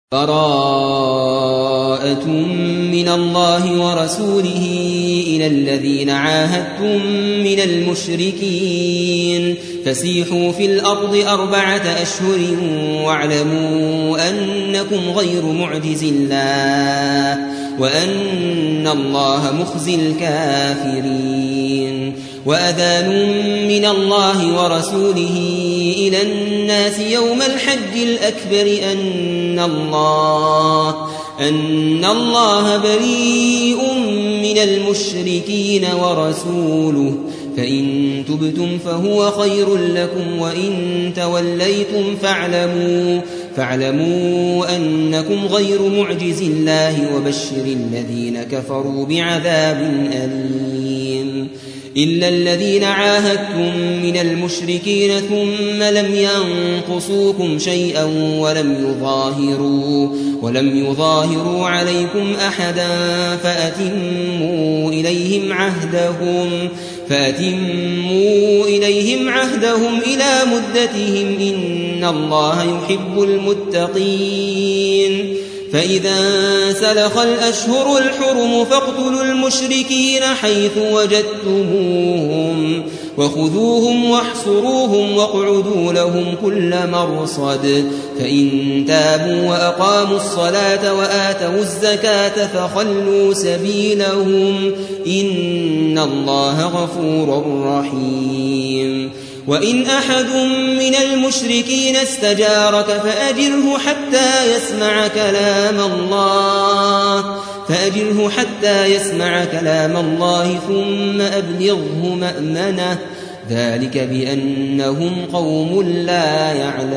براءة من الله ورسوله إلى الذين عاهدتم من المشركين فسيحوا في الأرض 4 أشهر واعلموا أنكم غير معجز الله وأن الله مخزي الكافرين وأذان من الله ورسوله إلى الناس يوم الحج الأكبر أن الله بريء من المشركين ورسوله فإن تبتم فهو خير لكم وإن توليتم فاعلموا أنكم غير معجز الله وبشر الذين كفروا بعذاب أليم إلا الذين عاهدتم من المشركين ثم لم ينقصوكم شيئا ولم يظاهروا عليكم أحدا فأتموا إليهم عهدهم إلى مدتهم إن الله يحب المتقين فإذا سلخ الأشهر الحرم فاقتلوا المشركين حيث وجدتموهم وخذوهم واحصروهم واقعدوا لهم كل مرصد فإن تابوا وأقاموا الصلاة وآتوا الزكاة فخلوا سبيلهم إن الله غفور رحيم وإن أحد من المشركين استجارك فأجره حتى يسمع كلام الله ثم أبلغه مأمنه ذلك بأنهم قوم لا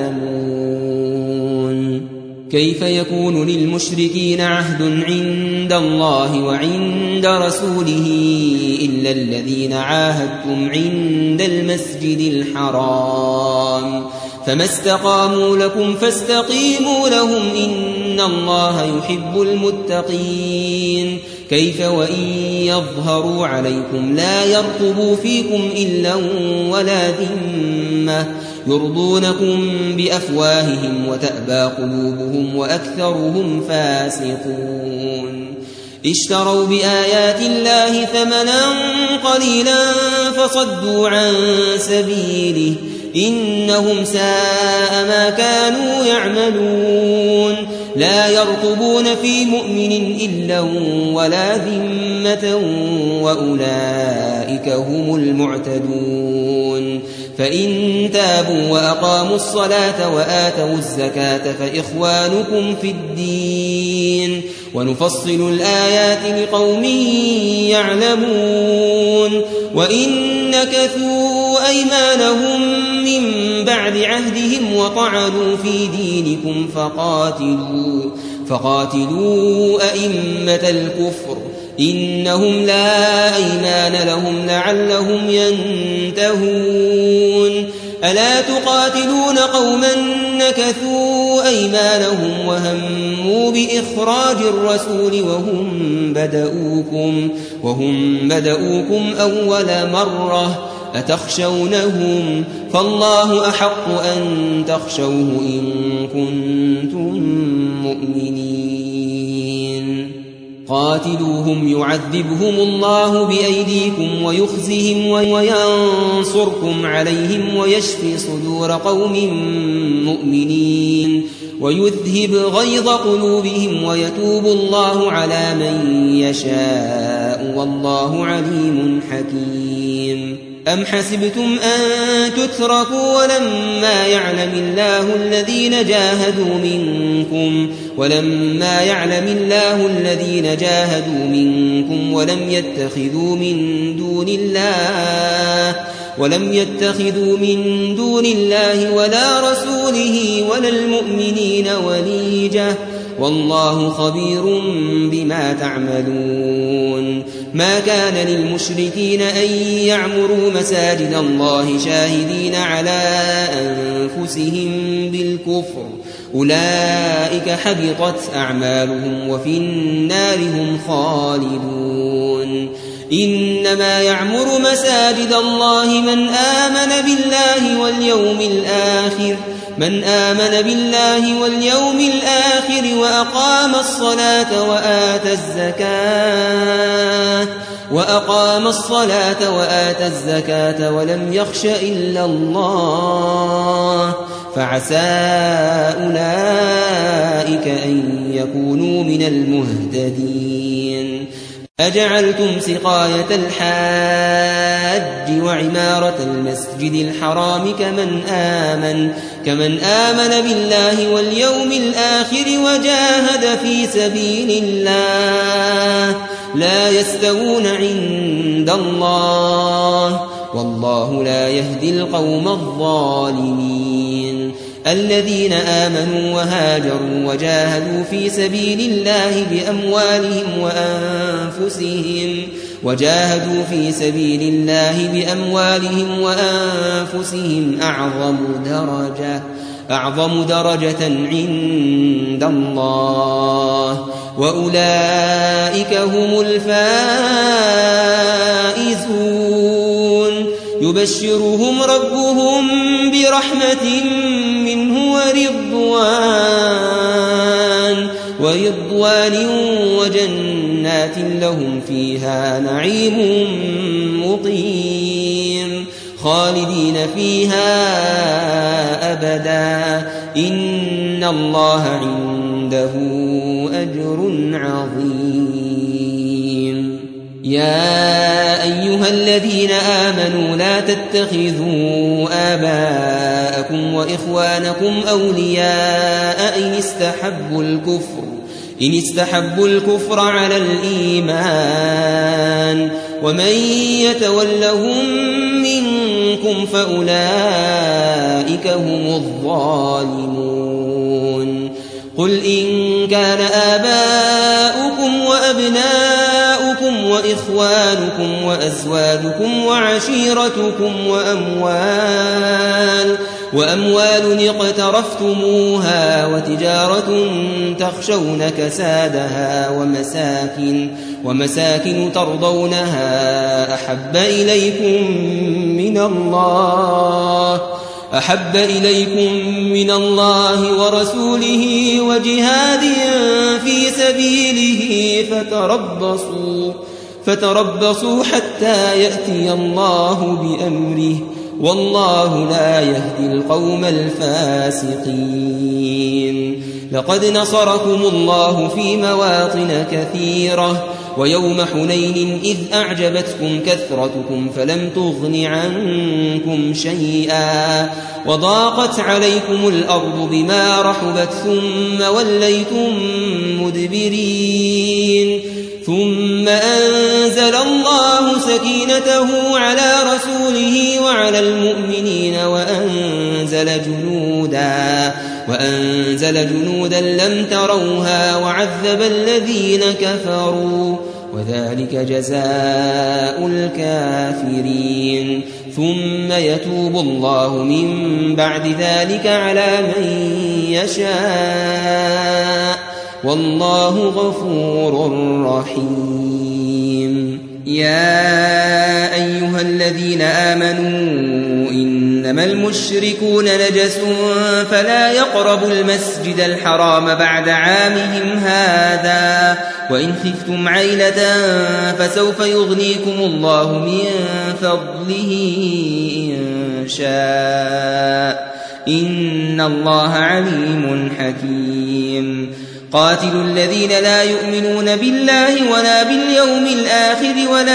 يعلمون كيف يكون للمشركين عهد عند الله وعند رسوله إلا الذين عاهدتم عند المسجد الحرام فما استقاموا لكم فاستقيموا لهم إن الله يحب المتقين كيف وإن يظهروا عليكم لا يرقبوا فيكم إلا ولا ذمة يرضونكم بأفواههم وتأبى قلوبهم وأكثرهم فاسقون اشتروا بآيات الله ثمنا قليلا فصدوا عن سبيله إنهم ساء ما كانوا يعملون لا يرقبون في مؤمن إلا ولا ذمة وأولئك هم المعتدون فإن تابوا وأقاموا الصلاة وآتوا الزكاة فإخوانكم في الدين ونفصل الآيات لقوم يعلمون وإن نكثوا أيمانهم من بعد عهدهم وطعنوا في دينكم فقاتلوا أئمة الكفر إنهم لا أيمان لهم لعلهم ينتهون ألا تقاتلون قوما نكثوا أيمانهم وهموا بإخراج الرسول وهم بدؤوكم أول مرة أتخشونهم فالله أحق أن تخشوه إن كنتم مؤمنين قاتلوهم يعذبهم الله بأيديكم ويخزهم وينصركم عليهم ويشفي صدور قوم مؤمنين ويذهب غيظ قلوبهم ويتوب الله على من يشاء والله عليم حكيم أم حسبتم أن تتركوا ولما يعلم الله الذين جاهدوا منكم ولم يتخذوا من دون الله ولا رسوله ولا المؤمنين وليجة والله خبير بما تعملون ما كان للمشركين أن يعمروا مساجد الله شاهدين على أنفسهم بالكفر أولئك حبطت أعمالهم وفي النار هم خالدون إنما يعمر مساجد الله من آمن بالله واليوم الآخر من آمن بالله واليوم الآخر وأقام الصلاة وآتى الزكاة ولم يخش إلا الله فعسى أولئك أن يكونوا من المهتدين. أجعلتم سقاية الحاج وعمارة المسجد الحرام كمن آمن بالله واليوم الآخر وجاهد في سبيل الله لا يستوون عند الله والله لا يهدي القوم الظالمين. الذين آمنوا وهاجروا وجاهدوا في سبيل الله بأموالهم وأنفسهم أعظم درجة عند الله وأولئك هم الفائزون. يبشرهم ربهم برحمة منه ورضوان وجنات لهم فيها نعيم مقيم خالدين فيها أبدا إن الله عنده أجر عظيم. يا أيها الذين آمنوا لا تتخذوا آباءكم وإخوانكم أولياء إن استحبوا الكفر على الإيمان ومن يتولهم منكم فأولئك هم الظالمون. قل إن كان آباؤكم وأبناؤكم وإخوانكم وأزواجكم وعشيرتكم وأموال اقترفتموها وتجارة تخشون كسادها ومساكن ترضونها أحب إليكم من الله ورسوله وجهاد في سبيله فتربصوا حتى يأتي الله بأمره والله لا يهدي القوم الفاسقين. لقد نصركم الله في مواطن كثيرة ويوم حنين إذ أعجبتكم كثرتكم فلم تغن عنكم شيئا وضاقت عليكم الأرض بما رحبت ثم وليتم مدبرين. ثم أنزل الله سكينته على رسوله وعلى المؤمنين وأنزل جنودا لم تروها وعذب الذين كفروا وذلك جزاء الكافرين. ثم يتوب الله من بعد ذلك على من يشاء والله غفور رحيم. يا أيها الذين آمنوا إنما المشركون نجس فلا يقربوا المسجد الحرام بعد عامهم هذا وإن خفتم عيلة فسوف يغنيكم الله من فضله إن شاء إن الله عليم حكيم. قاتلوا الذين لا يؤمنون بالله ولا باليوم الآخر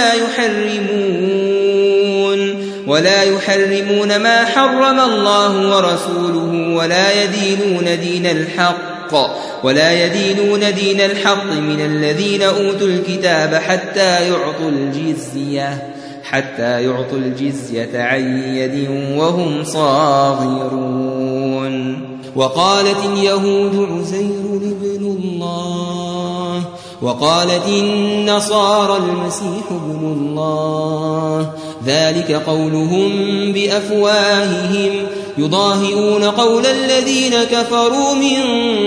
ولا يحرمون ما حرم الله ورسوله ولا يدينون دين الحق من الذين أوتوا الكتاب حتى يعطوا الجزية عن يد وهم صاغرون. وقالت اليهود عزير ابن الله وقالت النصارى المسيح ابن الله ذلك قولهم بأفواههم يضاهئون قول الذين كفروا من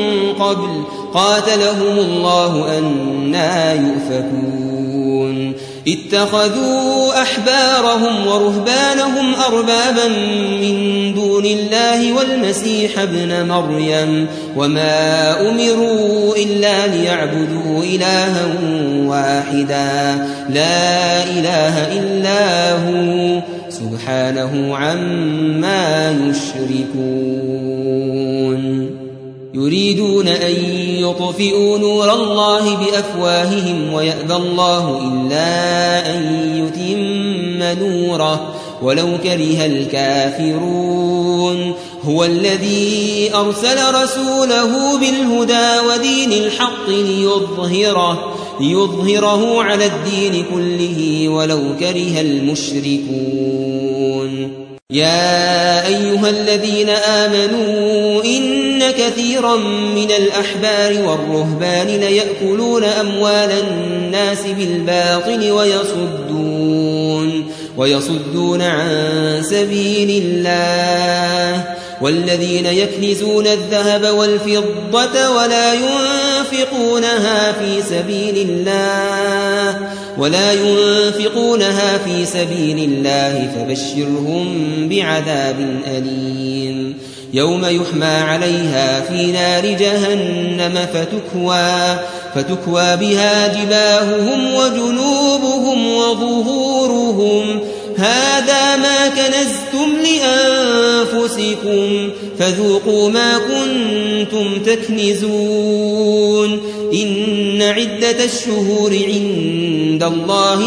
قبل قاتلهم الله أنى يؤفكون. اتخذوا أحبارهم ورهبانهم أربابا من دون الله والمسيح ابن مريم وما أمروا إلا ليعبدوا إلها واحدا لا إله إلا هو سبحانه عما يشركون يريدون أن يطفئوا نور الله بأفواههم ويأبى الله إلا أن يتم نوره ولو كره الكافرون هو الذي أرسل رسوله بالهدى ودين الحق ليظهره على الدين كله ولو كره المشركون يا أيها الذين آمنوا إن كثيرا من الأحبار والرهبان ليأكلون أموال الناس بالباطل ويصدون عن سبيل الله والذين يكنزون الذهب والفضة ولا ينفقونها في سبيل الله فبشرهم بعذاب أليم يوم يحمى عليها في نار جهنم فتكوى بها جباههم وجنوبهم وظهورهم هذا ما كنزتم لأنفسكم فذوقوا ما كنتم تكنزون إن عدة الشهور عند الله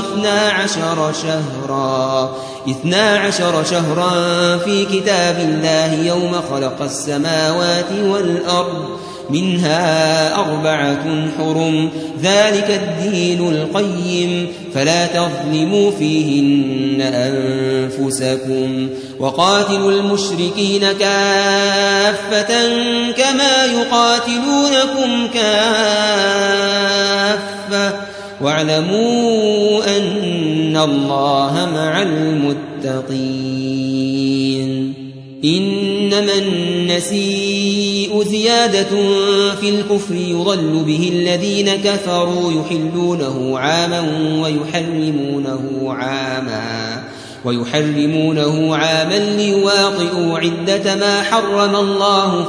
12 شهرا في كتاب الله يوم خلق السماوات والأرض منها 4 حرم ذلك الدين القيم فلا تظلموا فيهن أنفسكم وقاتلوا المشركين كافة كما يقاتلونكم كافة واعلموا أن الله مع المتقين إنما النسيء زيادة في الكفر يضل به الذين كفروا يحلونه عاما ويحرمونه عاما ليواطئوا عدة ما حرم الله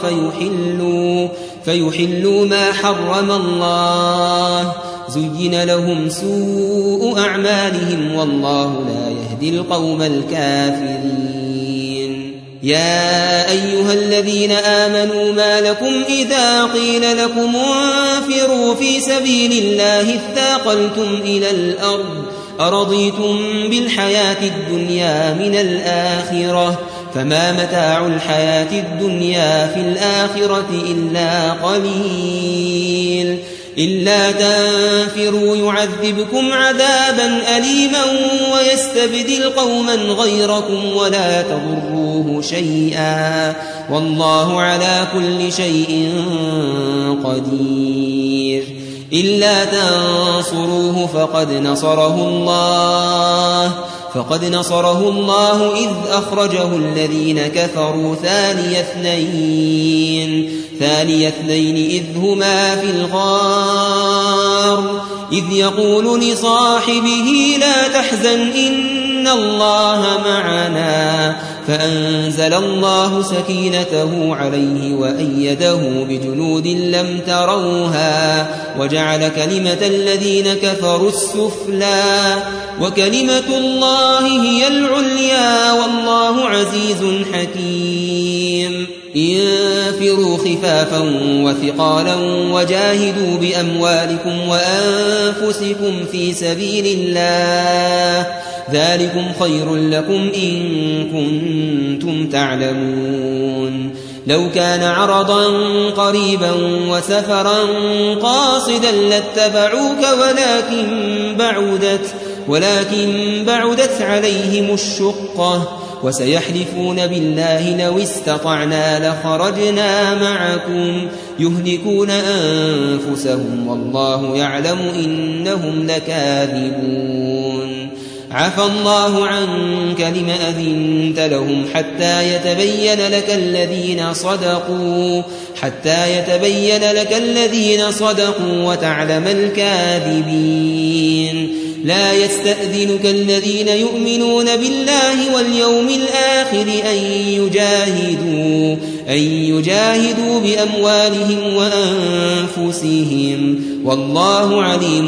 فيحلوا ما حرم الله زين لهم سوء أعمالهم والله لا يهدي القوم الكافرين يا أيها الذين آمنوا ما لكم إذا قيل لكم انفروا في سبيل الله اثاقلتم إلى الأرض أرضيتم بالحياة الدنيا من الآخرة فما متاع الحياة الدنيا في الآخرة إلا قليل إلا تنفروا يعذبكم عذابا أليما ويستبدل قوما غيركم ولا تضروه شيئا والله على كل شيء قدير إلا تنصروه فقد نصره الله إذ أخرجه الذين كفروا ثاني اثنين إذ هما في الغار إذ يقول لصاحبه لا تحزن إن الله معنا فأنزل الله سكينته عليه وأيده بجنود لم تروها وجعل كلمة الذين كفروا السفلى وكلمة الله هي العليا والله عزيز حكيم انفروا خفافا وثقالا وجاهدوا بأموالكم وأنفسكم في سبيل الله ذلكم خير لكم إن كنتم تعلمون لو كان عرضا قريبا وسفرا قاصدا لاتبعوك ولكن بعدت عليهم الشقة وسيحلفون بالله لو استطعنا لخرجنا معكم يهلكون أنفسهم والله يعلم إنهم لكاذبون عفى الله عنك لم أذنت لهم حتى يتبين لك الذين صدقوا وتعلم الكاذبين لا يستأذنك الذين يؤمنون بالله واليوم الآخر أن يجاهدوا بأموالهم وأنفسهم والله عليم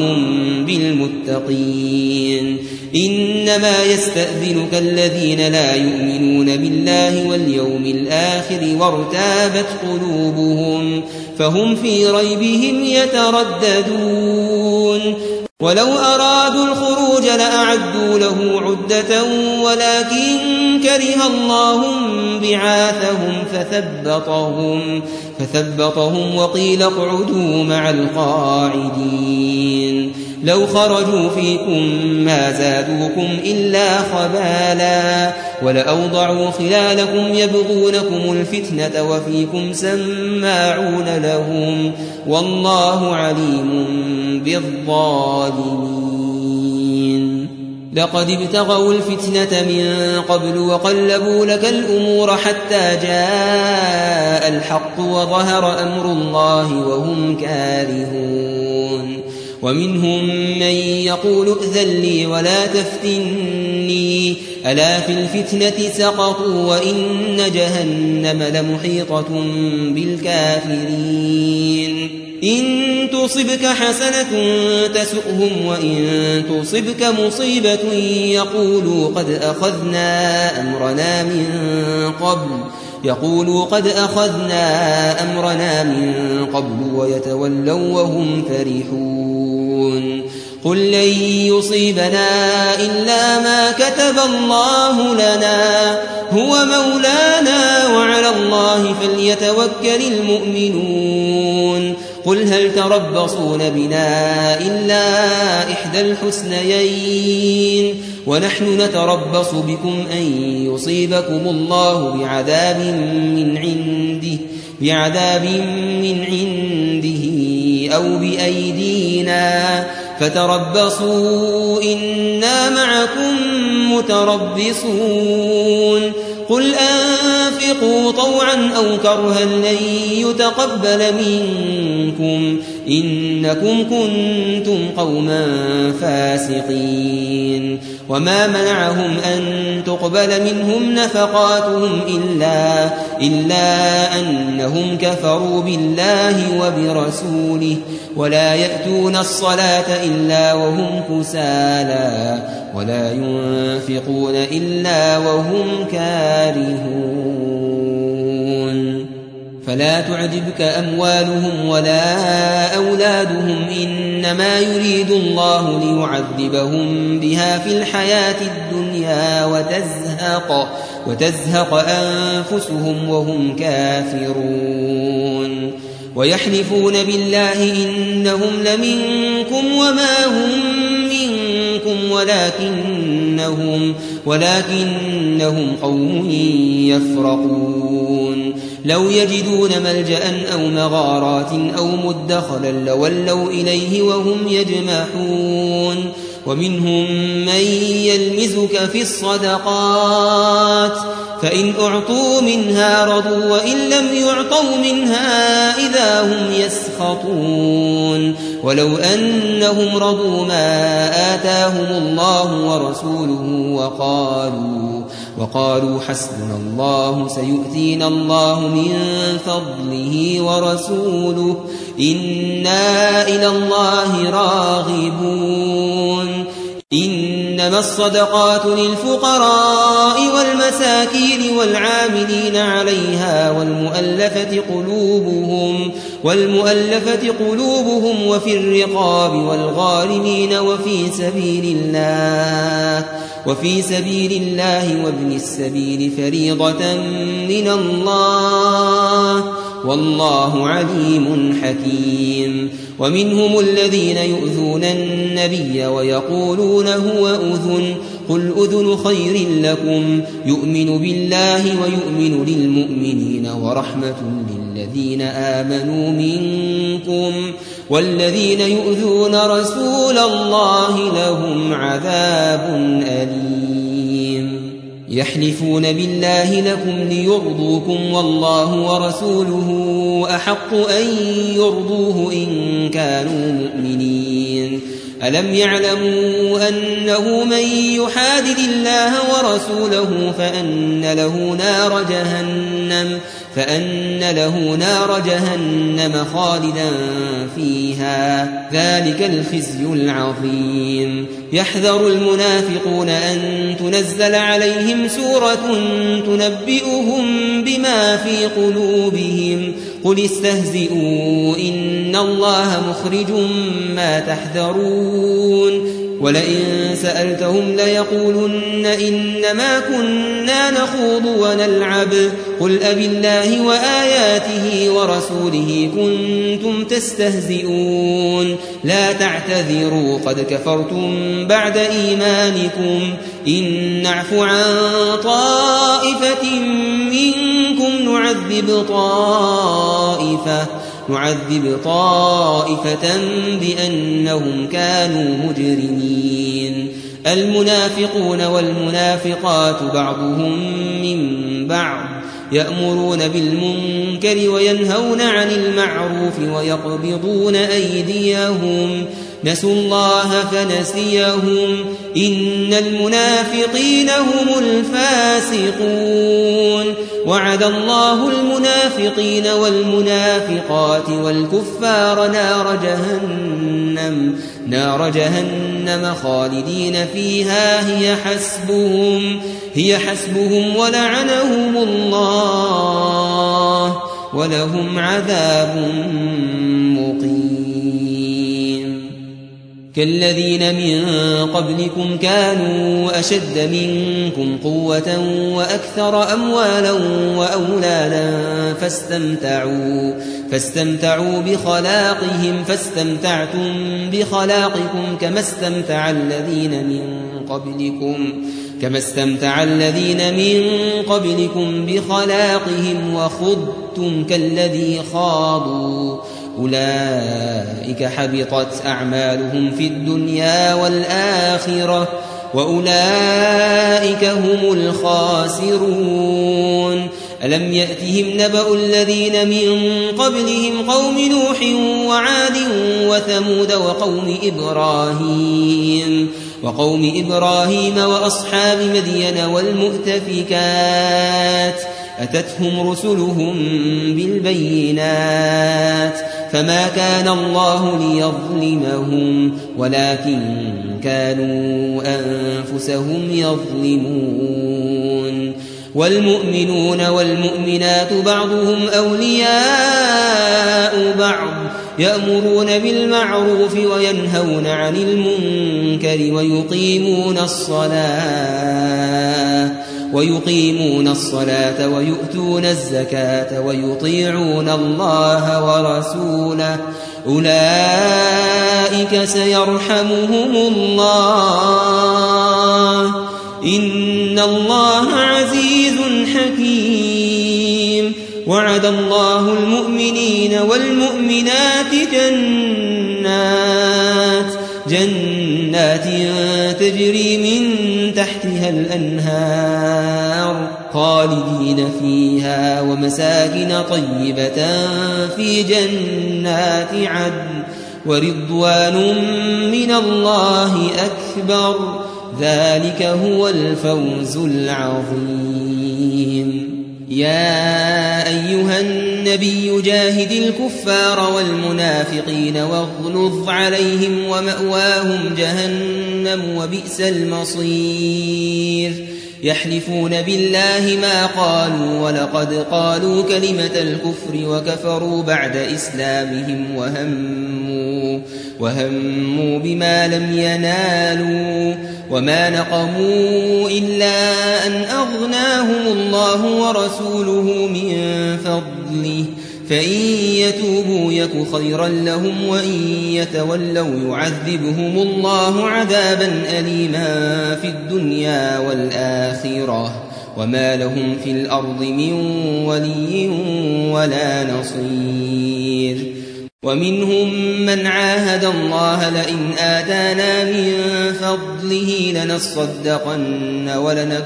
بالمتقين إنما يستأذنك الذين لا يؤمنون بالله واليوم الآخر وارتابت قلوبهم فهم في ريبهم يترددون ولو أرادوا الخروج لأعدوا له عدة ولكن كره الله بعاثهم فثبطهم وقيل اقعدوا مع القاعدين لو خرجوا فيكم ما زادوكم إلا خبالا ولأوضعوا خلالكم يبغونكم الفتنة وفيكم سماعون لهم والله عليم بالظالمين لقد ابتغوا الفتنة من قبل وقلبوا لك الأمور حتى جاء الحق وظهر أمر الله وهم كارهون ومنهم من يقول ائذن لي ولا تفتني ألا في الفتنة سقطوا وإن جهنم لمحيطة بالكافرين إن تصبك حسنة تسؤهم وإن تصبك مصيبة يقولوا قد أخذنا أمرنا من قبل ويتولوا وهم فرحون قل لن يصيبنا إلا ما كتب الله لنا هو مولانا وعلى الله فليتوكل المؤمنون قل هل تربصون بنا إلا إحدى الحسنيين ونحن نتربص بكم أن يصيبكم الله بعذاب من عنده أو بأيدينا فتربصوا إنا معكم متربصون قل أنفقوا طوعا أو كرها لن يتقبل منكم إنكم كنتم قوما فاسقين وما منعهم أن تقبل منهم نفقاتهم إلا أنهم كفروا بالله وبرسوله ولا يأتون الصلاة إلا وهم كسالى ولا ينفقون إلا وهم كارهون فلا تعجبك أموالهم ولا أولادهم إنما يريد الله ليعذبهم بها في الحياة الدنيا وتزهق أنفسهم وهم كافرون ويحلفون بالله إنهم لمنكم وما هم منكم ولكنهم قوم يفرقون لو يجدون ملجأ أو مغارات أو مدخلا لولوا إليه وهم يجمحون ومنهم من يلمزك في الصدقات فإن أعطوا منها رضوا وإن لم يعطوا منها إذا هم يسخطون ولو أنهم رضوا ما آتاهم الله ورسوله وقالوا حسبنا الله سيؤتينا الله من فضله ورسوله إنا إلى الله راغبون إنما الصدقات للفقراء والمساكين والعاملين عليها والمؤلفة قلوبهم وفي الرقاب والغارمين وفي سبيل الله وابن السبيل فريضة من الله والله عليم حكيم ومنهم الذين يؤذون النبي ويقولون هو أذن قل أذن خير لكم يؤمن بالله ويؤمن للمؤمنين ورحمة للذين آمنوا منكم والذين يؤذون رسول الله لهم عذاب أليم يحلفون بالله لكم ليرضوكم والله ورسوله أحق أن يرضوه إن كانوا مؤمنين ألم يعلموا أنه من يحادد الله ورسوله فأن له نار جهنم خالدا فيها ذلك الخزي العظيم يحذر المنافقون أن تنزل عليهم سورة تنبئهم بما في قلوبهم قل استهزئوا إن الله مخرج ما تحذرون ولئن سألتهم ليقولن إنما كنا نخوض ونلعب قل أبالله وآياته ورسوله كنتم تستهزئون لا تعتذروا قد كفرتم بعد إيمانكم إن نعف عن طائفة منكم نعذب طائفة بأنهم كانوا مجرمين المنافقون والمنافقات بعضهم من بعض يأمرون بالمنكر وينهون عن المعروف ويقبضون أيديهم نسوا الله فنسيهم إن المنافقين هم الفاسقون وعد الله المنافقين والمنافقات والكفار نار جهنم خالدين فيها هي حسبهم ولعنهم الله ولهم عذاب مقيم كالذين من قبلكم كانوا أشد منكم قوة وأكثر أموالا وأولادا فاستمتعوا بخلاقهم فاستمتعتم بخلاقكم كما استمتع الذين من قبلكم بخلاقهم وخضتم كالذي خاضوا أولئك حبطت أعمالهم في الدنيا والآخرة وأولئك هم الخاسرون ألم يأتهم نبأ الذين من قبلهم قوم نوح وعاد وثمود وقوم إبراهيم وأصحاب مدين والمؤتفكات أتتهم رسلهم بالبينات فما كان الله ليظلمهم ولكن كانوا أنفسهم يظلمون والمؤمنون والمؤمنات بعضهم أولياء بعض يأمرون بالمعروف وينهون عن المنكر ويقيمون الصلاة ويؤتون الزكاة ويطيعون الله ورسوله أولئك سيرحمهم الله إن الله عزيز حكيم وعد الله المؤمنين والمؤمنات جنات تجري من تحتها الأنهار خالدين فيها ومساكن طيبة في جنات عدن ورضوان من الله أكبر ذلك هو الفوز العظيم يا أيها النبي جاهد الكفار والمنافقين واغلظ عليهم ومأواهم جهنم وبئس المصير يحلفون بالله ما قالوا ولقد قالوا كلمة الكفر وكفروا بعد إسلامهم وهموا بما لم ينالوا وما نقموا إلا أن أغناهم الله ورسوله من فضله فإن يتوبوا يك خيرا لهم وإن يتولوا يعذبهم الله عذابا أليما في الدنيا والآخرة وما لهم في الأرض من ولي ولا نصير ومنهم من عاهد الله لئن آتانا من فضله لنصدقن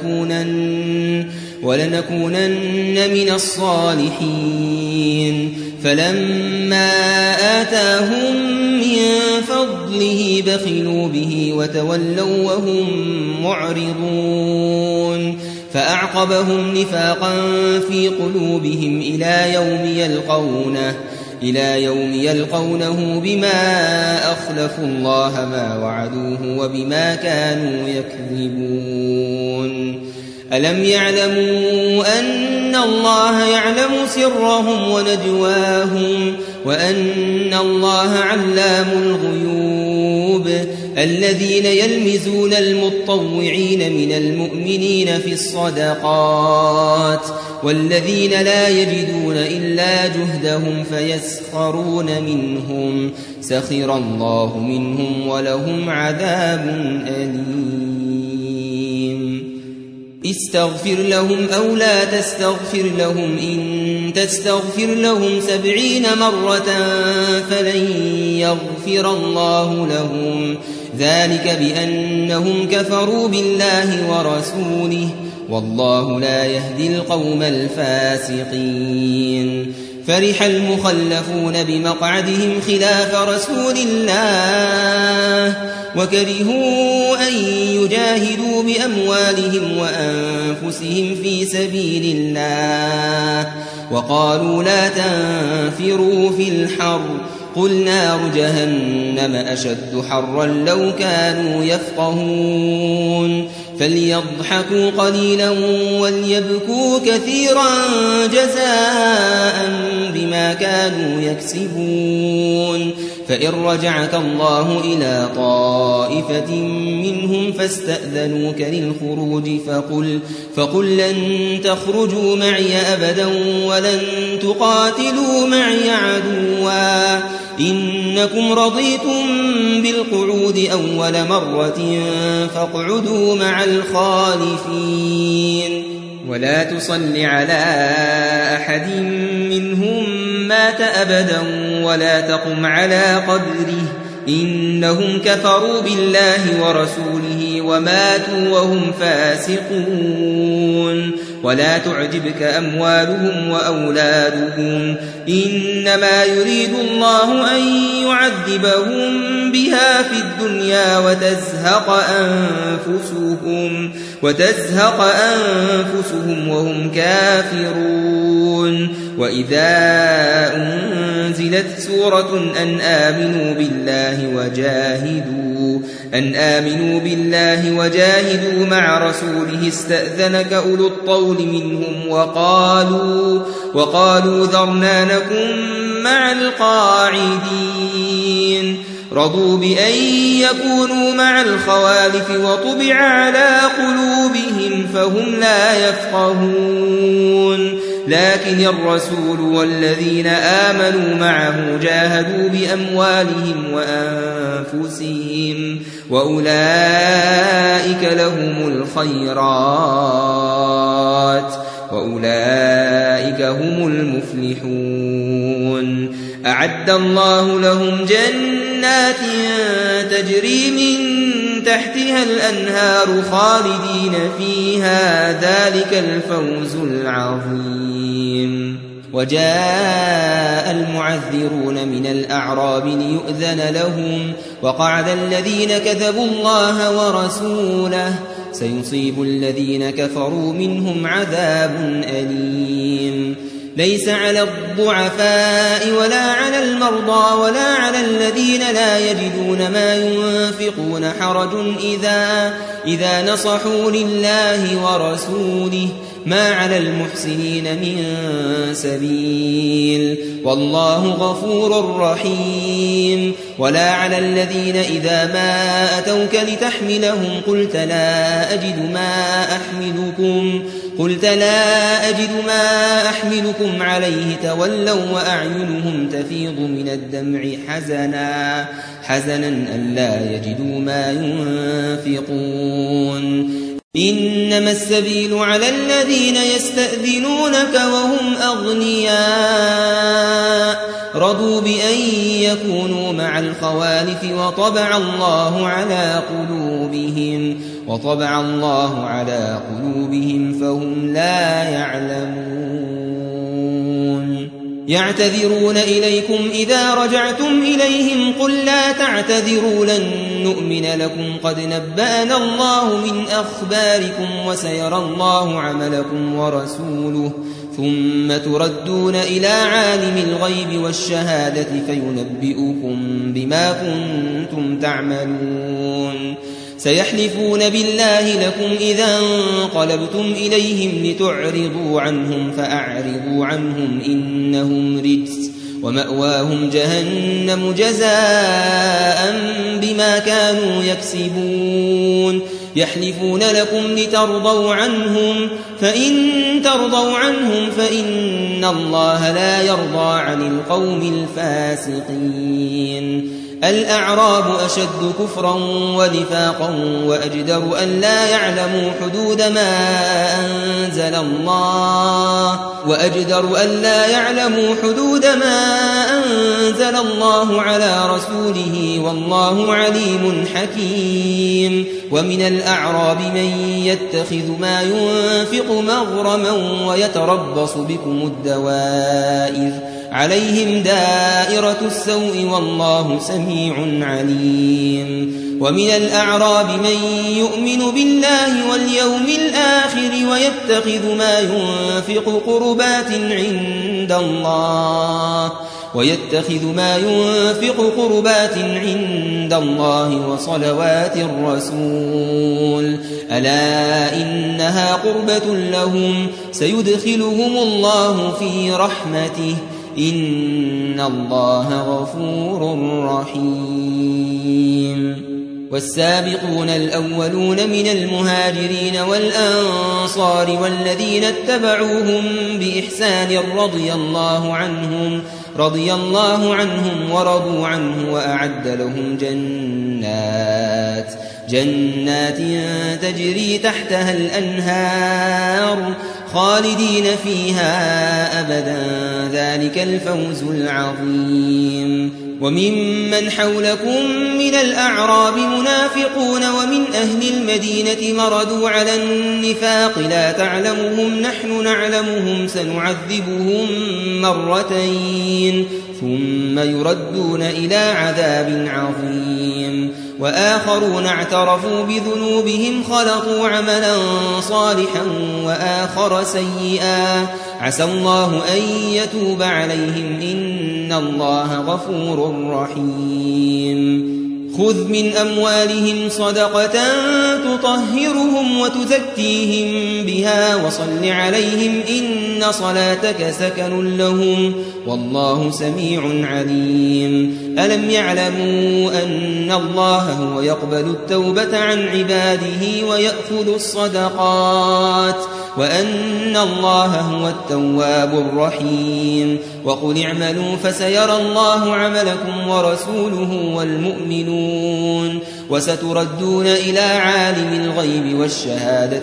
ولنكونن من الصالحين فلما آتاهم من فضله بخلوا به وتولوا وهم معرضون فأعقبهم نفاقا في قلوبهم إلى يوم يلقونه بما أخلفوا الله ما وعدوه وبما كانوا يكذبون ألم يعلموا أن الله يعلم سرهم ونجواهم وأن الله علام الغيوب الذين يلمزون المطوعين من المؤمنين في الصدقات والذين لا يجدون إلا جهدهم فيسخرون منهم سخر الله منهم ولهم عذاب أليم استغفر لهم أو لا تستغفر لهم إن تستغفر لهم 70 مرة فلن يغفر الله لهم ذلك بأنهم كفروا بالله ورسوله والله لا يهدي القوم الفاسقين فرح المخلفون بمقعدهم خلاف رسول الله وكرهوا أن يجاهدوا بأموالهم وأنفسهم في سبيل الله وقالوا لا تنفروا في الحر قل نار جهنم أشد حرا لو كانوا يفقهون فليضحكوا قليلا وليبكوا كثيرا جزاء بما كانوا يكسبون فإن رجعك الله إلى طائفة منهم فاستأذنوك للخروج فقل لن تخرجوا معي أبدا ولن تقاتلوا معي عدوا إنكم رضيتم بالقعود أول مرة فاقعدوا مع الخالفين ولا تصل على أحد منهم مات أبدا ولا تقم على قبره إنهم كفروا بالله ورسوله وماتوا وهم فاسقون ولا تعجبك أموالهم وأولادهم إنما يريد الله أن يعذبهم بها في الدنيا وتزهق أنفسهم وهم كافرون وإذا أنزلت سورة أن آمنوا بالله وجاهدوا مع رسوله استأذنك أولو الطول منهم وقالوا ذرنا نكن مع القاعدين رضوا بأن يكونوا مع الخوالف وطبع على قلوبهم فهم لا يفقهون لكن الرسول والذين آمنوا معه جاهدوا بأموالهم وأنفسهم وأولئك لهم الخيرات وأولئك هم المفلحون أعد الله لهم جنات تجري من تحتها الأنهار خالدين فيها ذلك الفوز العظيم وجاء المعذرون من الأعراب ليؤذن لهم وقعد الذين كذبوا الله ورسوله سيصيب الذين كفروا منهم عذاب أليم ليس على الضعفاء ولا على المرضى ولا على الذين لا يجدون ما ينفقون حرج إذا نصحوا لله ورسوله ما على المحسنين من سبيل والله غفور رحيم ولا على الذين إذا ما أتوك لتحملهم قلت لا أجد ما أحملكم عليه تولوا وأعينهم تفيض من الدمع حزنا ألا يجدوا ما ينفقون إنما السبيل على الذين يستأذنونك وهم أغنياء رضوا بأن يكونوا مع الخوالف وطبع الله على قلوبهم فهم لا يعلمون يعتذرون إليكم إذا رجعتم إليهم قل لا تعتذروا لن نؤمن لكم قد نبأنا الله من أخباركم وسيرى الله عملكم ورسوله ثم تردون إلى عالم الغيب والشهادة فينبئكم بما كنتم تعملون سيحلفون بالله لكم إذا انقلبتم إليهم لتعرضوا عنهم فأعرضوا عنهم إنهم رجس ومأواهم جهنم جزاء بما كانوا يكسبون يحلفون لكم لترضوا عنهم فإن ترضوا عنهم فإن الله لا يرضى عن القوم الفاسقين الأعراب أشد كفرا ونفاقا وأجدر أن لا يعلموا حدود ما أنزل الله على رسوله والله عليم حكيم ومن الأعراب من يتخذ ما ينفق مغرما ويتربص بكم الدوائر عليهم دائرة السوء والله سميع عليم ومن الأعراب من يؤمن بالله واليوم الآخر ويتخذ ما ينفق قربات عند الله وصلوات الرسول ألا إنها قربة لهم سيدخلهم الله في رحمته إن الله غفور رحيم والسابقون الأولون من المهاجرين والأنصار والذين اتبعوهم بإحسان رضي الله عنهم ورضوا عنه وأعد لهم جنات تجري تحتها الأنهار خالدين فيها أبدا ذلك الفوز العظيم وممن حولكم من الأعراب منافقون ومن أهل المدينة مردوا على النفاق لا تعلمهم نحن نعلمهم سنعذبهم مرتين ثم يردون إلى عذاب عظيم وآخرون اعترفوا بذنوبهم خلطوا عملا صالحا وآخر سيئا عسى الله أن يتوب عليهم إن الله غفور رحيم خذ من أموالهم صدقة تطهرهم وتزكيهم بها وصل عليهم إن صلاتك سكن لهم والله سميع عليم ألم يعلموا أن الله هو يقبل التوبة عن عباده ويأخذ الصدقات وأن الله هو التواب الرحيم وقل اعملوا فسيرى الله عملكم ورسوله والمؤمنون وستردون إلى عالم الغيب والشهادة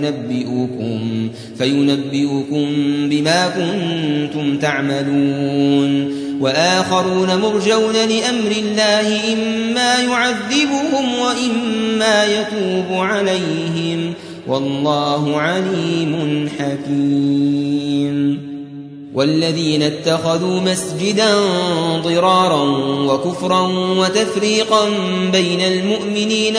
فينبئكم بما كنتم تعملون وآخرون مرجون لأمر الله إما يعذبهم وإما يتوب عليهم والله عليم حكيم والذين اتخذوا مسجدا ضرارا وكفرا وتفريقا بين المؤمنين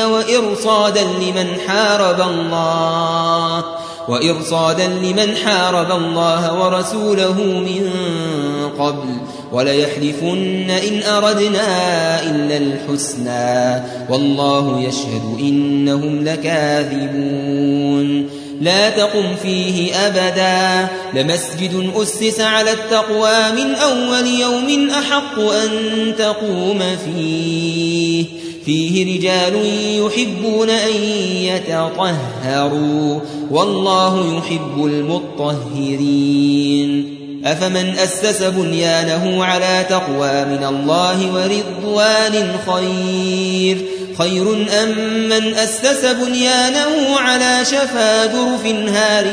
وإرصادا لمن حارب الله ورسوله من قبل وليحلفن إن أردنا إلا الحسنى والله يشهد إنهم لكاذبون لا تقم فيه أبدا لمسجد أسس على التقوى من أول يوم أحق أن تقوم فيه رجال يحبون أن يتطهروا والله يحب المطهرين أفمن أسس بنيانه على تقوى من الله ورضوان خير أم من أسس بنيانه على شفا جرف هار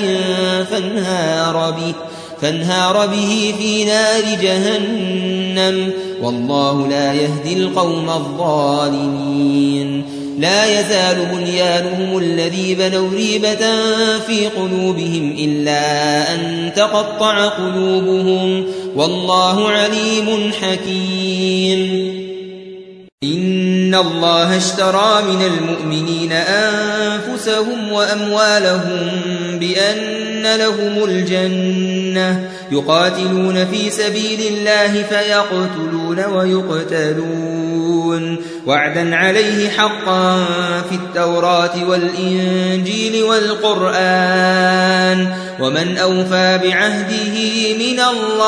فانهار به في نار جهنم والله لا يهدي القوم الظالمين لا يزال بنيانهم الذي بنوا ريبة في قلوبهم إلا أن تقطع قلوبهم والله عليم حكيم. إن الله اشترى من المؤمنين أنفسهم وأموالهم بأن لهم الجنة يقاتلون في سبيل الله فيقتلون ويقتلون وعدا عليه حقا في التوراة والإنجيل والقرآن ومن أوفى بعهده من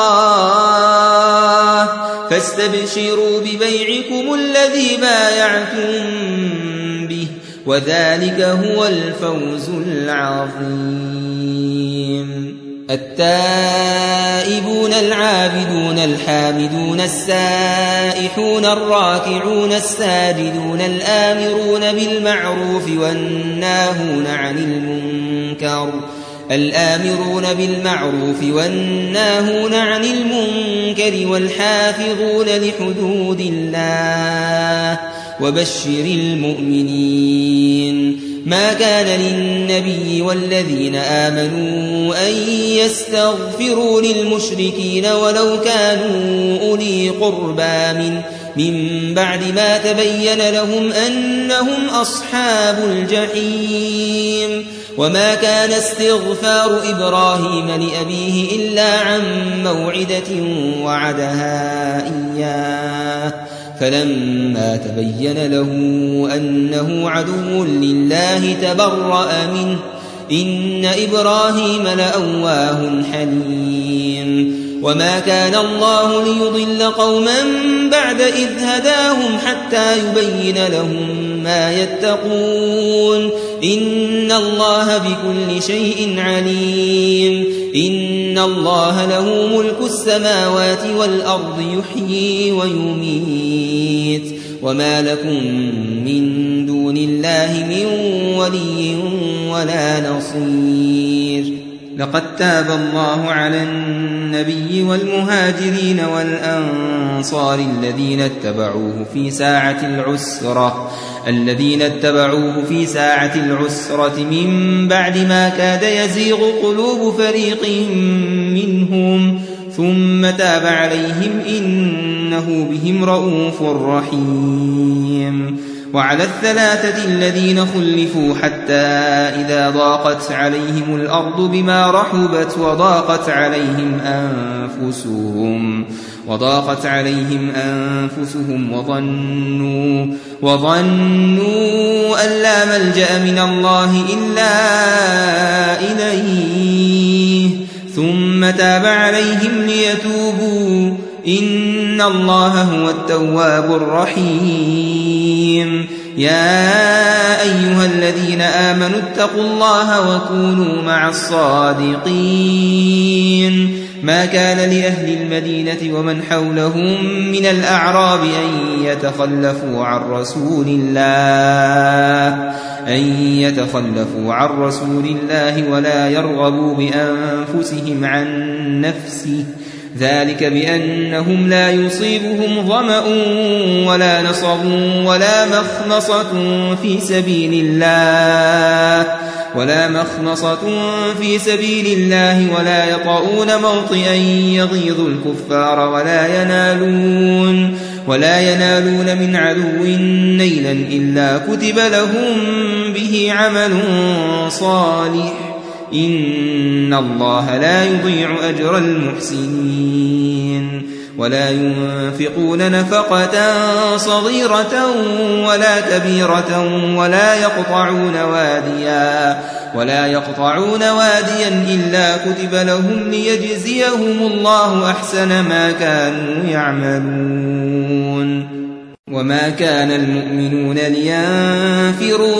الله فاستبشروا ببيعكم الذي بايعتم به وذلك هو الفوز العظيم. التائبون العابدون الحامدون السائحون الراكعون الساجدون الآمرون بالمعروف والناهون عن المنكر والحافظون لحدود الله وبشر المؤمنين. ما كان للنبي والذين آمنوا أن يستغفروا للمشركين ولو كانوا أولي قربى من بعد ما تبين لهم أنهم أصحاب الجحيم. وما كان استغفار إبراهيم لأبيه إلا عن موعدة وعدها إياه فلما تبين له أنه عدو لله تبرأ منه إن إبراهيم لأواه حليم. وما كان الله ليضل قوما بعد إذ هداهم حتى يبين لهم ما يتقون إن الله بكل شيء عليم. إن الله له ملك السماوات والأرض يحيي ويميت وما لكم من دون الله من ولي ولا نصير. لقد تاب الله على النبي والمهاجرين والأنصار الذين اتبعوه في ساعة العسرة من بعد ما كاد يزيغ قلوب فريق منهم ثم تاب عليهم إنه بهم رؤوف رحيم. وعلى الثلاثة الذين خلفوا حتى إذا ضاقت عليهم الأرض بما رحبت وضاقت عليهم أنفسهم وظنوا أن لا ملجأ من الله إلا إليه ثم تاب عليهم ليتوبوا إن الله هو التواب الرحيم. يا أيها الذين آمنوا اتقوا الله وكونوا مع الصادقين. ما كان لأهل المدينة ومن حولهم من الأعراب أن يتخلفوا عن رسول الله ولا يرغبوا بأنفسهم عن نفسه ذلك بأنهم لا يصيبهم ظمأ ولا نصب ولا مخمصة في سبيل الله ولا يطؤون موطئا يغيظ الكفار ولا ينالون من عدو نيلا إلا كتب لهم به عمل صالح إن الله لا يضيع أجر المحسنين. ولا ينفقون نفقة صغيرة ولا كبيرة ولا يقطعون واديا إلا كتب لهم ليجزيهم الله أحسن ما كانوا يعملون. وما كان المؤمنون لينفروا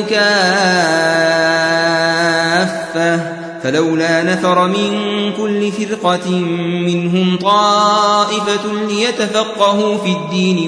كافة فلولا نفر من كل فرقة منهم طائفة ليتفقهوا في الدين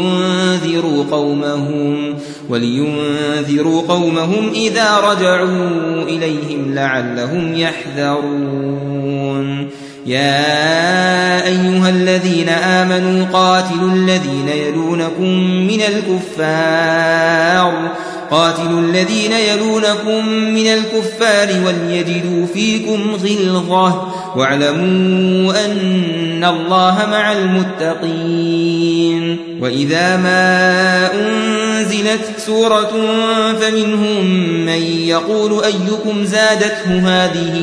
ولينذروا قومهم إذا رجعوا إليهم لعلهم يحذرون. يا أيها الذين آمنوا قاتلوا الذين يلونكم من الكفار قاتلوا الذين يلونكم من الكفار وليجدوا فيكم غلظة واعلموا أن الله مع المتقين وإذا ما أنزلت سورة فمنهم من يقول أيكم زادته هذه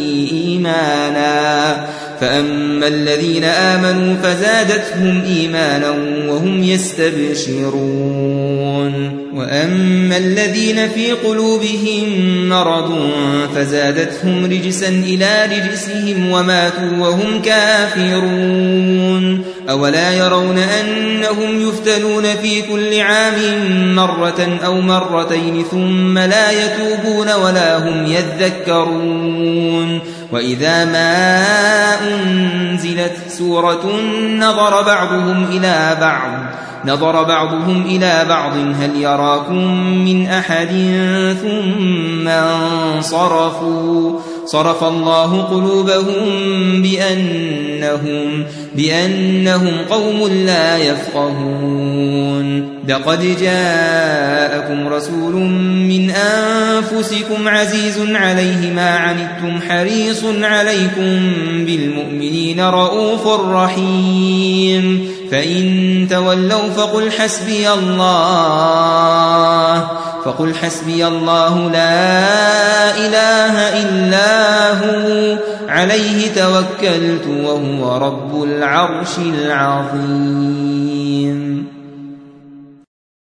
إيمانا فأما الذين آمنوا فزادتهم إيمانا وهم يستبشرون وأما الذين في قلوبهم مرض فزادتهم رجسا إلى رجسهم وماتوا وهم كافرون أولا يرون أنهم يفتنون في كل عام مرة أو مرتين ثم لا يتوبون ولا هم يذكرون وإذا ما أنزلت سورة نظر بعضهم إلى بعض هل يراكم من أحد ثم انصرفوا صرف الله قلوبهم بأنهم قوم لا يفقهون لقد جاءكم رسول من أنفسكم عزيز عليه ما عنتم حريص عليكم بالمؤمنين رؤوف رحيم فإن تولوا فقل حسبي الله لا إله إلا هو عليه توكلت وهو رب العرش العظيم